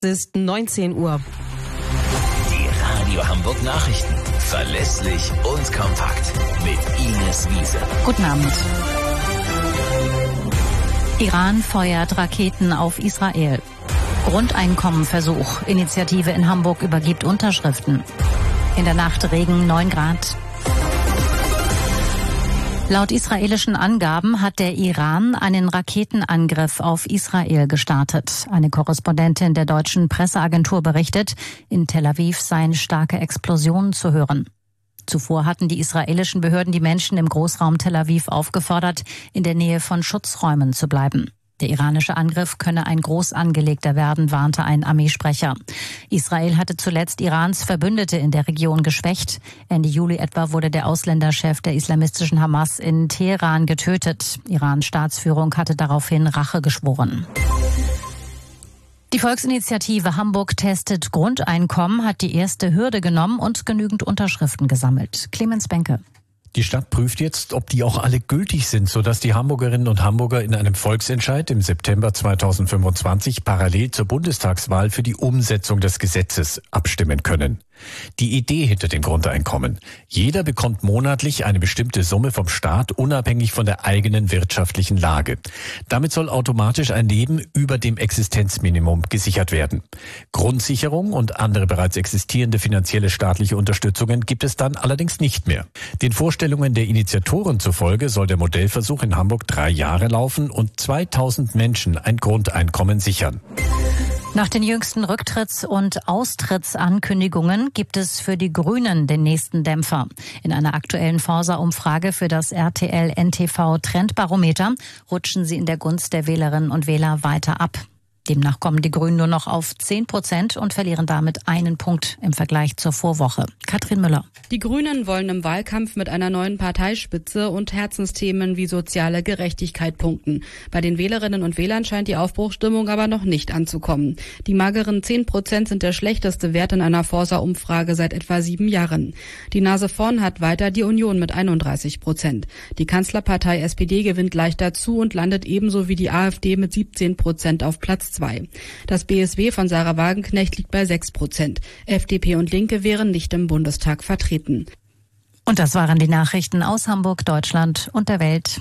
Es ist 19 Uhr. Die Radio Hamburg Nachrichten. Verlässlich und kompakt. Mit Ines Wiese. Guten Abend. Iran feuert Raketen auf Israel. Grundeinkommenversuch. Initiative in Hamburg übergibt Unterschriften. In der Nacht Regen 9 Grad. Laut israelischen Angaben hat der Iran einen Raketenangriff auf Israel gestartet. Eine Korrespondentin der deutschen Presseagentur berichtet, in Tel Aviv seien starke Explosionen zu hören. Zuvor hatten die israelischen Behörden die Menschen im Großraum Tel Aviv aufgefordert, in der Nähe von Schutzräumen zu bleiben. Der iranische Angriff könne ein groß angelegter werden, warnte ein Armeesprecher. Israel hatte zuletzt Irans Verbündete in der Region geschwächt. Ende Juli etwa wurde der Ausländerchef der islamistischen Hamas in Teheran getötet. Irans Staatsführung hatte daraufhin Rache geschworen. Die Volksinitiative Hamburg testet Grundeinkommen hat die erste Hürde genommen und genügend Unterschriften gesammelt. Clemens Benke. Die Stadt prüft jetzt, ob die auch alle gültig sind, sodass die Hamburgerinnen und Hamburger in einem Volksentscheid im September 2025 parallel zur Bundestagswahl für die Umsetzung des Gesetzes abstimmen können. Die Idee hinter dem Grundeinkommen: Jeder bekommt monatlich eine bestimmte Summe vom Staat, unabhängig von der eigenen wirtschaftlichen Lage. Damit soll automatisch ein Leben über dem Existenzminimum gesichert werden. Grundsicherung und andere bereits existierende finanzielle staatliche Unterstützungen gibt es dann allerdings nicht mehr. Den Vorstellungen der Initiatoren zufolge soll der Modellversuch in Hamburg 3 Jahre laufen und 2000 Menschen ein Grundeinkommen sichern. Nach den jüngsten Rücktritts- und Austrittsankündigungen gibt es für die Grünen den nächsten Dämpfer. In einer aktuellen Forsa-Umfrage für das RTL-NTV-Trendbarometer rutschen sie in der Gunst der Wählerinnen und Wähler weiter ab. Demnach kommen die Grünen nur noch auf 10% und verlieren damit 1 Punkt im Vergleich zur Vorwoche. Katrin Müller. Die Grünen wollen im Wahlkampf mit einer neuen Parteispitze und Herzensthemen wie soziale Gerechtigkeit punkten. Bei den Wählerinnen und Wählern scheint die Aufbruchsstimmung aber noch nicht anzukommen. Die mageren 10% sind der schlechteste Wert in einer Forsa-Umfrage seit etwa 7 Jahren. Die Nase vorn hat weiter die Union mit 31%. Die Kanzlerpartei SPD gewinnt leicht dazu und landet ebenso wie die AfD mit 17% auf Platz 2. Das BSW von Sarah Wagenknecht liegt bei 6%. FDP und Linke wären nicht im Bundestag vertreten. Und das waren die Nachrichten aus Hamburg, Deutschland und der Welt.